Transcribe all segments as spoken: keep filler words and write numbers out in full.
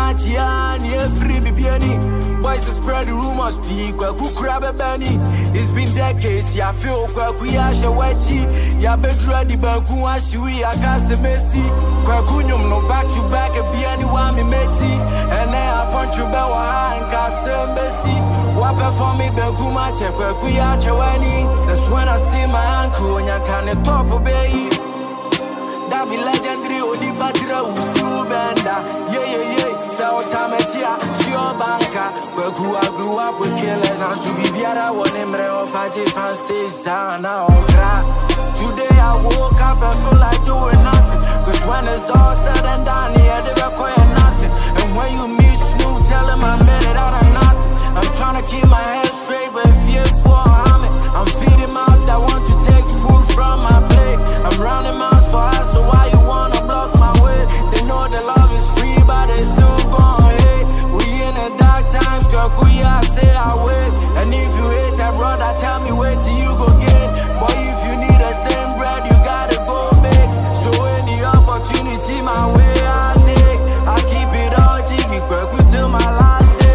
Machiani, free Bibiani. Boys spread the rumors, speak, who crab a benny. It's been decades, ya feel Quakuasha Wachi, ya bedra di Bakuashi, I can't say Messi. Quacunium, no back to back, a Biani Wami Meti, and then I punch you Bawa and Casem Bessie. Wapa for me, Beguma, Quakuya Chawani. That's when I see my uncle, and I can't talk obey. That be legendary, Odi Batra, who's still bender. Yeah, yeah, yeah. So, Tametia, Shio Banka. Where I grew up with killers, and Subibiara, one emre of Faji fan stage, now on crack. Today I woke up and feel like doing nothing. Cause when it's all said and done, yeah, they require nothing. And when you meet Snoop, tell him I made it out of nothing. I'm trying to keep my head straight, but fear for harming. I'm feeding mouths that want to take food from my plate. I'm rounding mouths for us, so why you wanna block my way? They know the love is free, but they still gon' hate. We in the dark times, girl, we are stay awake. And if you hate that brother, tell me wait till you go get. Boy, if you need the same bread, you gotta go big. So any opportunity, my way I take. I keep it all jiggy, quick till my last day.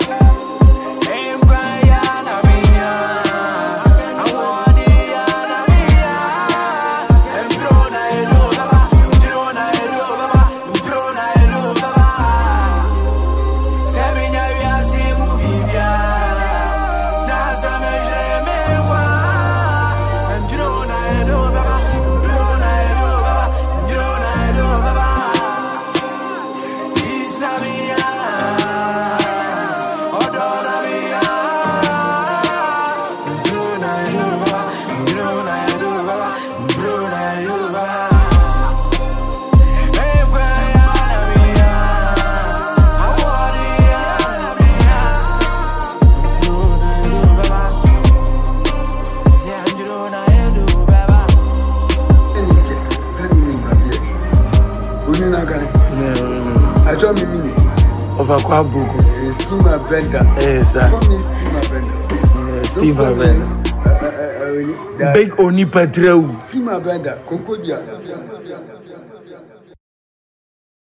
Kwabuku. Steamer vendor. Yes, sir. Steamer vendor. Steamer vendor. Big Oni Petreu. Steamer vendor. Concordia.